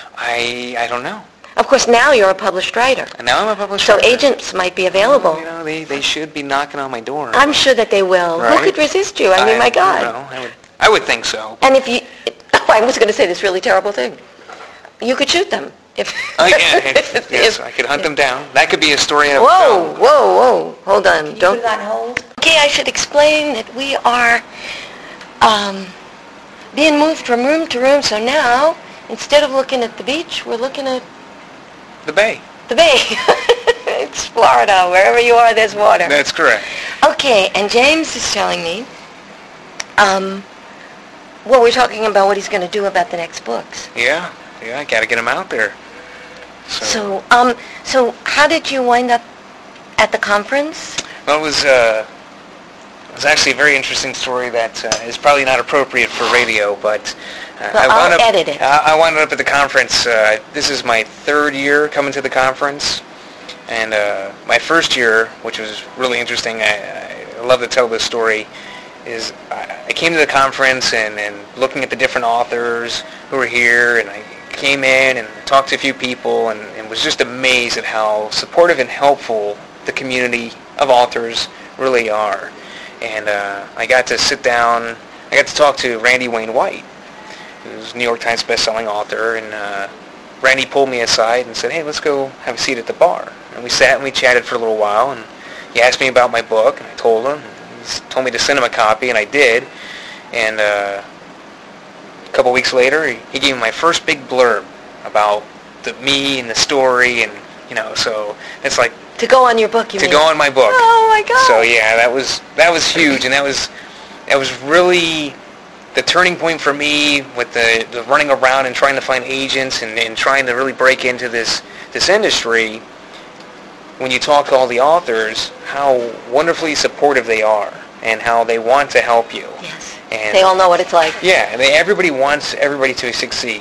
I I don't know. Of course, now you're a published writer. And now I'm a published So writer. agents might be available. Well, you know, they, they should be knocking on my door. I'm sure that they will. Right? Who could resist you? I mean, my God. I, don't know. I would, I would think so. And if you, oh, I was going to say this really terrible thing. You could shoot them. If, Oh, yeah. If, yes, if- I could hunt them down. That could be a story of Whoa, its own. whoa, whoa. Hold on. Don't. Put it on hold. Okay, I should explain that we are um, being moved from room to room. So now, instead of looking at the beach, we're looking at The bay. the bay. It's Florida. Wherever you are, there's water. That's correct. Okay, and James is telling me, um, well, we're talking about what he's going to do about the next books. Yeah. Yeah, I got to get them out there. So, So, um, so how did you wind up at the conference? well, it was, uh, it was actually a very interesting story that uh, is probably not appropriate for radio, but uh, Well, I wound I'll up, edit it. I, I wound up at the conference. Uh, this is my third year coming to the conference, and uh, my first year, which was really interesting. I, I love to tell this story. Is I, I came to the conference and, and looking at the different authors who were here, and I came in and talked to a few people, and, and was just amazed at how supportive and helpful the community of authors really are. And uh, I got to sit down, I got to talk to Randy Wayne White, who's a New York Times bestselling author, and uh, Randy pulled me aside and said, hey, let's go have a seat at the bar. And we sat and we chatted for a little while, and he asked me about my book, and I told him. He told me to send him a copy, and I did. And uh, a couple weeks later, he, he gave me my first big blurb about the me and the story, and, you know, so it's like, To go on your book, you to mean? go on my book. Oh, my God. So yeah, that was that was huge, and that was that was really the turning point for me with the, the running around and trying to find agents and, and trying to really break into this this industry. When you talk to all the authors, how wonderfully supportive they are and how they want to help you. Yes. And They all know what it's like. yeah, and they, everybody wants everybody to succeed.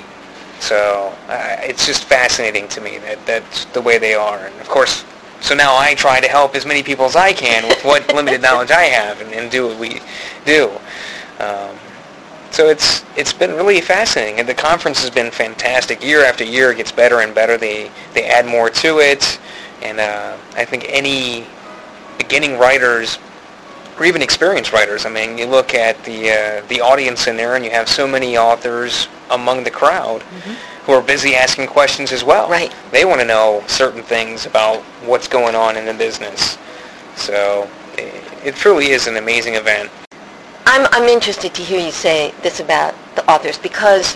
So uh, it's just fascinating to me that that's the way they are. And of course, so now I try to help as many people as I can with what limited knowledge I have, and, and do what we do. Um, so it's it's been really fascinating, and the conference has been fantastic. Year after year, it gets better and better. They they add more to it, and uh, I think any beginning writers, or even experienced writers, I mean, you look at the uh, the audience in there, and you have so many authors among the crowd who are busy asking questions as well. Right. They want to know certain things about what's going on in the business. So it, it truly is an amazing event. I'm I'm interested to hear you say this about the authors, because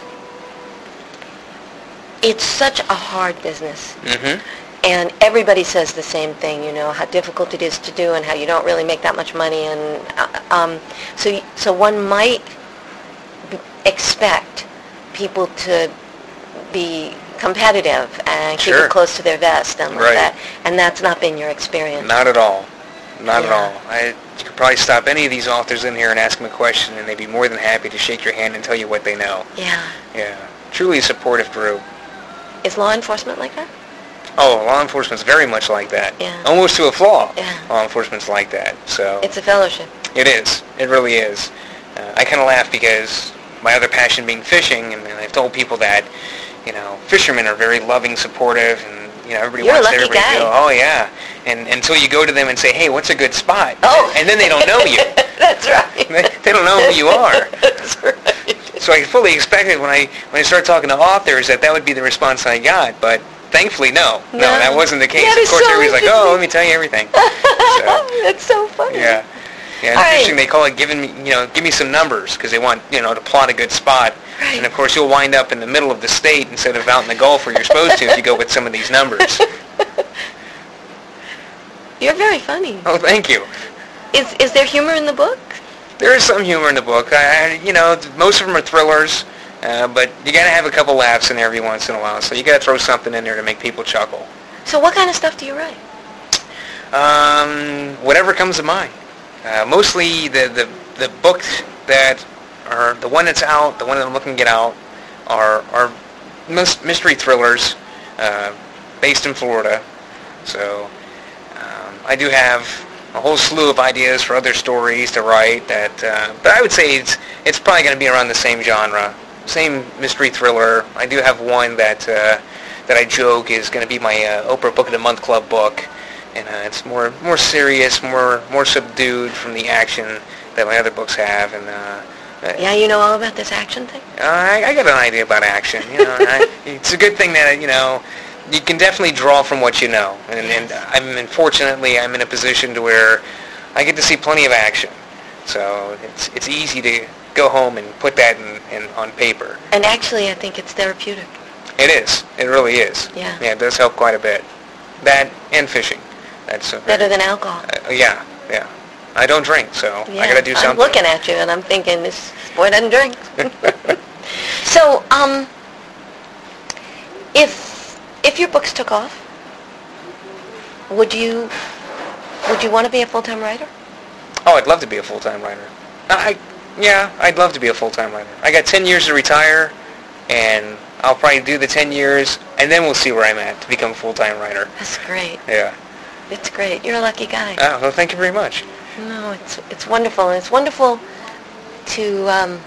it's such a hard business. Mm-hmm. And everybody says the same thing, you know, how difficult it is to do and how you don't really make that much money. And uh, um, so y- so one might b- expect people to be competitive and keep Sure. it close to their vest and like Right. that. And that's not been your experience. Not at all. Not at Yeah. all. I, you could probably stop any of these authors in here and ask them a question, and they'd be more than happy to shake your hand and tell you what they know. Yeah. Yeah. Truly a supportive group. Is law enforcement like that? Oh, law enforcement's very much like that. Yeah. Almost to a flaw. Yeah. Law enforcement's like that. So It's a fellowship. it is. It really is. Uh, I kind of laugh because my other passion being fishing, and, and I've told people that, you know, fishermen are very loving, supportive, and, you know, everybody You're a wants lucky everybody guy. to go, oh, yeah. And until you go to them and say, hey, what's a good spot? Oh. And then they don't know you. That's right. They, they don't know who you are. That's right. So I fully expected when I when I started talking to authors that that would be the response I got, but thankfully, no. No, No. that wasn't the case. That Of is course, so everybody's like, oh, let me tell you everything. So, That's so funny. yeah. Yeah, in All right. fishing they call it giving me, you know, give me some numbers, because they want, you know, to plot a good spot. Right. And of course you'll wind up in the middle of the state instead of out in the Gulf where you're supposed to if you go with some of these numbers. You're very funny. Oh, thank you. Is is there humor in the book? There is some humor in the book. I, I- you know, most of them are thrillers, uh, but you got to have a couple laughs in there every once in a while. So you got to throw something in there to make people chuckle. So what kind of stuff do you write? Um, whatever comes to mind. Uh, mostly the, the the books that are the one that's out, the one that I'm looking to get out, are are most mystery thrillers uh, based in Florida. So um, I do have a whole slew of ideas for other stories to write. That, uh, but I would say it's it's probably going to be around the same genre same mystery thriller. I do have one that uh, that I joke is going to be my uh, Oprah Book of the Month Club book, and uh, it's more more serious, more more subdued from the action that my other books have. And uh, Yeah, you know all about this action thing? uh, I, I got an idea about action. You know, and I, it's a good thing that you know you can definitely draw from what you know. And, and I'm unfortunately I'm in a position to where I get to see plenty of action, so it's it's easy to go home and put that in, in on paper. And actually, I think it's therapeutic. It is. It really is. Yeah. Yeah, it does help quite a bit. That and fishing. That's a Better than alcohol. Uh, yeah, yeah. I don't drink, so Yeah, I got to do something. I'm looking at you and I'm thinking, this boy doesn't drink. So, um, if if your books took off, would you would you want to be a full-time writer? Oh, I'd love to be a full-time writer. I, yeah, I'd love to be a full-time writer. I got ten years to retire, and I'll probably do the ten years, and then we'll see where I'm at to become a full-time writer. That's great. Yeah. It's great. You're a lucky guy. Oh, well, thank you very much. No, it's it's wonderful. And it's wonderful to um,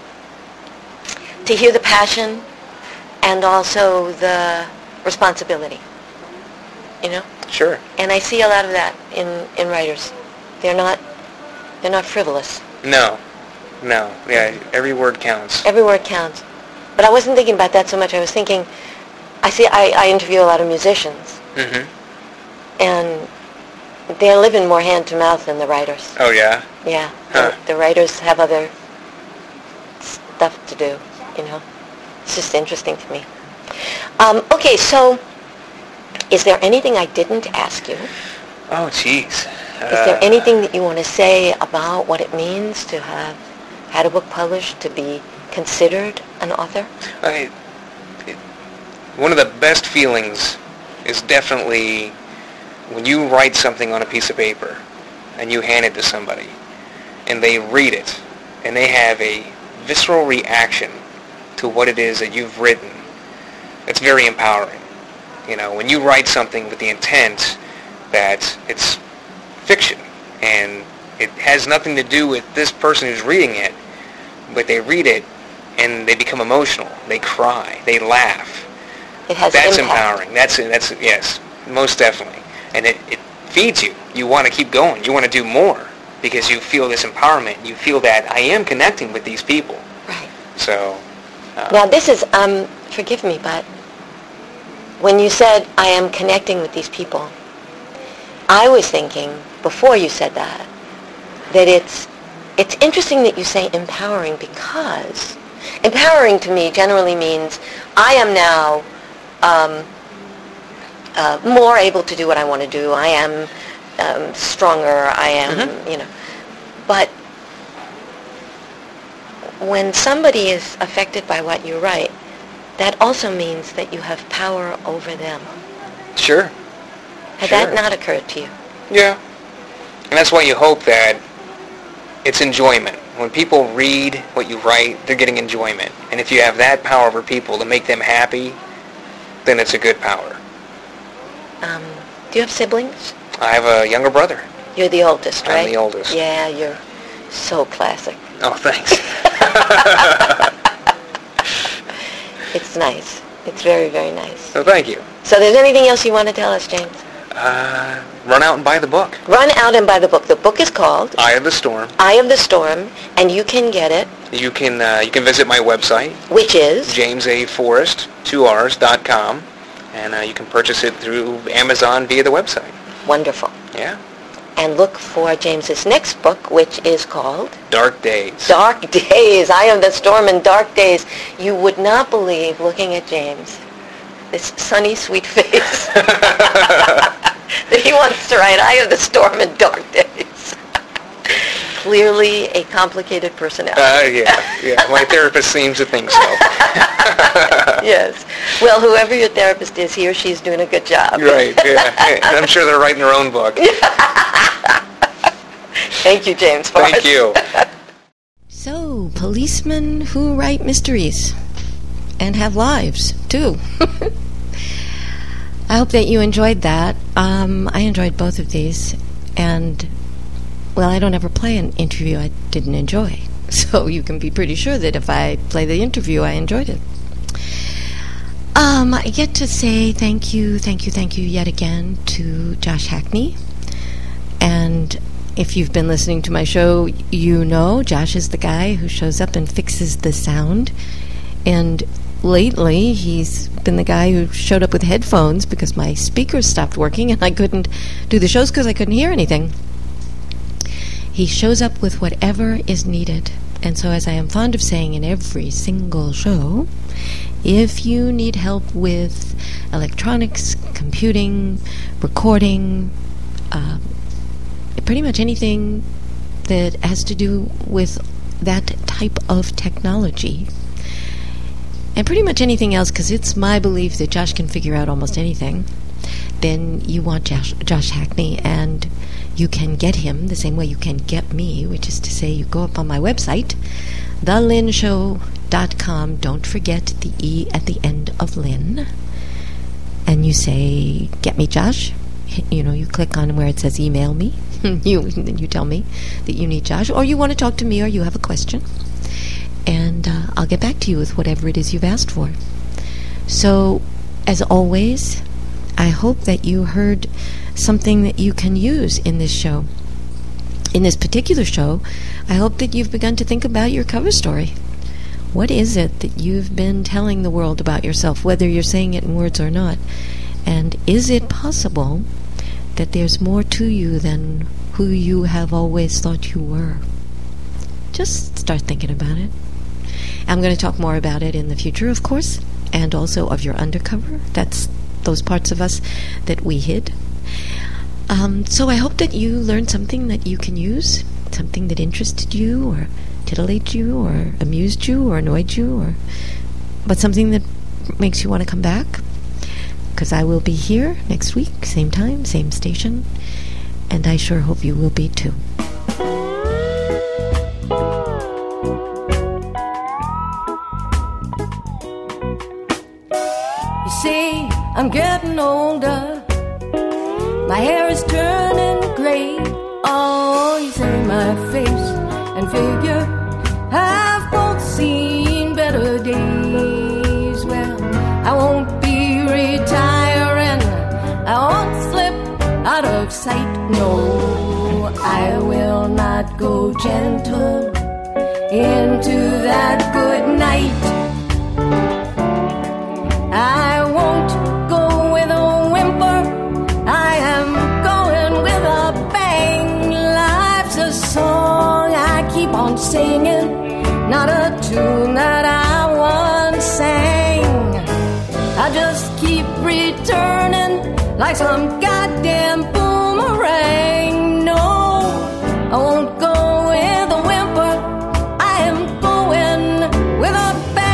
to hear the passion and also the responsibility. You know? Sure. And I see a lot of that in, in writers. They're not they're not frivolous. No. No. Yeah, every word counts. Every word counts. But I wasn't thinking about that so much. I was thinking, I see, I, I interview a lot of musicians, Mm-hmm. and they're living more hand to mouth than the writers. Oh, yeah? Yeah, Huh. the, the writers have other stuff to do, you know. It's just interesting to me. Um, okay, so is there anything I didn't ask you? Oh, jeez. Is there anything that you want to say about what it means to have had a book published, to be considered an author? I, it, one of the best feelings is definitely when you write something on a piece of paper and you hand it to somebody and they read it and they have a visceral reaction to what it is that you've written. It's very empowering. You know, when you write something with the intent that it's fiction and it has nothing to do with this person who's reading it, but they read it and they become emotional, they cry, they laugh. It has That's impact. empowering. That's that's yes, most definitely. And it, it feeds you. You want to keep going. You want to do more because you feel this empowerment. You feel that I am connecting with these people. Right. So. Uh, Now this is, um, forgive me, but when you said I am connecting with these people, I was thinking, before you said that, that it's it's interesting that you say empowering, because empowering to me generally means I am now um, uh, more able to do what I want to do. I am um, stronger. I am, Mm-hmm. you know. But when somebody is affected by what you write, that also means that you have power over them. Sure. Had Sure. that not occurred to you? Yeah. And that's why you hope that it's enjoyment. When people read what you write, they're getting enjoyment. And if you have that power over people to make them happy, then it's a good power. Um, do you have siblings? I have a younger brother. You're the oldest, I'm right? the oldest. Yeah, you're so classic. Oh, thanks. It's nice. It's very, very nice. So thank you. So there's anything else you want to tell us, James? Uh, run out and buy the book. Run out and buy the book. The book is called Eye of the Storm. Eye of the Storm, and you can get it, You can uh, you can visit my website, which is? james a forrest two r's dot com, and uh, you can purchase it through Amazon via the website. Wonderful. Yeah. And look for James's next book, which is called Dark Days. Dark Days. Eye of the Storm and Dark Days. You would not believe, looking at James, this sunny, sweet face, that he wants to write Eye of the Storm and Dark Days. Clearly a complicated personality. Uh, yeah, yeah. My therapist seems to think so. Yes. Well, whoever your therapist is, he or she's doing a good job. Right, yeah. And I'm sure they're writing their own book. Thank you, James. Thank Forrest. you. So, policemen who write mysteries and have lives, too. I hope that you enjoyed that. Um, I enjoyed both of these. And, well, I don't ever play an interview I didn't enjoy. So you can be pretty sure that if I play the interview, I enjoyed it. Um, I get to say thank you, thank you, thank you yet again to Josh Hackney. And if you've been listening to my show, you know Josh is the guy who shows up and fixes the sound. And lately, he's been the guy who showed up with headphones because my speakers stopped working and I couldn't do the shows because I couldn't hear anything. He shows up with whatever is needed. And so, as I am fond of saying in every single show, if you need help with electronics, computing, recording, uh, pretty much anything that has to do with that type of technology, and pretty much anything else, because it's my belief that Josh can figure out almost anything, then you want Josh, Josh Hackney, and you can get him the same way you can get me, which is to say you go up on my website, the lynn show dot com. Don't forget the E at the end of Lynn. And you say, get me Josh. You know, you click on where it says email me. you you tell me that you need Josh, or you want to talk to me, or you have a question. And uh, I'll get back to you with whatever it is you've asked for. So, as always, I hope that you heard something that you can use in this show. In this particular show, I hope that you've begun to think about your cover story. What is it that you've been telling the world about yourself, whether you're saying it in words or not? And is it possible that there's more to you than who you have always thought you were? Just start thinking about it. I'm going to talk more about it in the future, of course, and also of your undercover. That's those parts of us that we hid. Um, so I hope that you learned something that you can use, something that interested you or titillated you or amused you or annoyed you, or but something that makes you want to come back. Because I will be here next week, same time, same station, and I sure hope you will be too. You see, I'm getting older. My hair is turning gray. Oh, you say my face and figure have both seen better days. Well, I won't be retiring. I won't slip out of sight. No, I will not go gentle into that good night. I won't go with a whimper. I am going with a bang. Life's a song I keep on singing, not a tune that I once sang. I just keep returning like some goddamn boomerang. No, I won't go with a whimper. I am going with a bang.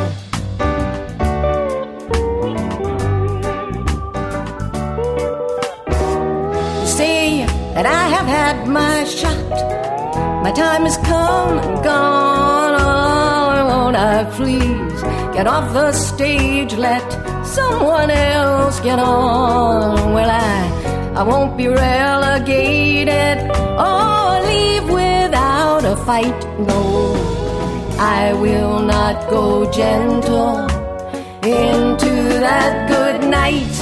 That I have had my shot. My time has come and gone. Oh, won't I please get off the stage, let someone else get on? Well, I, I won't be relegated or leave without a fight. No, I will not go gentle into that good night.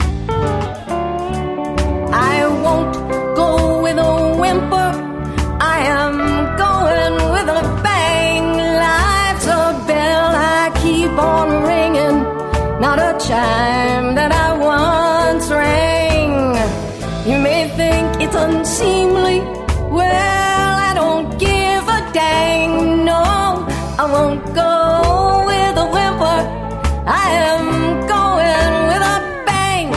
I won't go with a whimper. I am going with a bang. Life's a bell I keep on ringing, not a chime that I once rang. You may think it's unseemly. Well, I don't give a dang. No, I won't go with a whimper. I am going with a bang.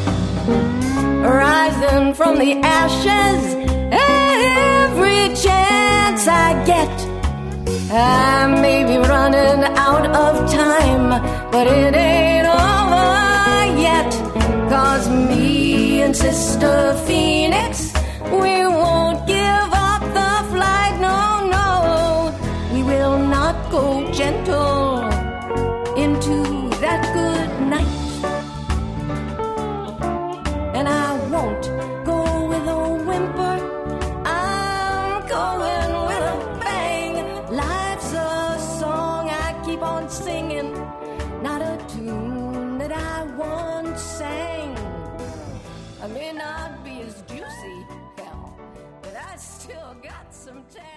Rising from the ashes every chance I get. I may be running out of time, but it ain't over yet. 'Cause me and Sister Phoenix, we won't give up the flight. No, no, we will not go gentle into that good night. And I won't go with a whimper. I'm going with a bang. some time.